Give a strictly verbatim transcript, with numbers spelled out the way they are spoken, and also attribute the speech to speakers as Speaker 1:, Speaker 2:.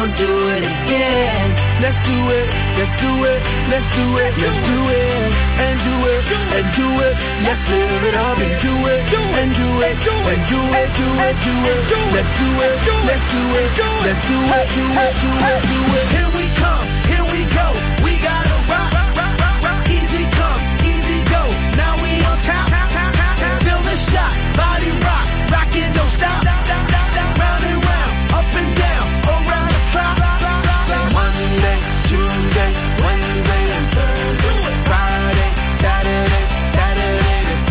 Speaker 1: won't do it again. Let's do it, let's do it, let's do it, let's do it, and do it, and do it. Let's live it up and do it, and do it, and do it, do it, do it. Let's do it, let's do it, let's do it, do it, do it, do it. Here we come.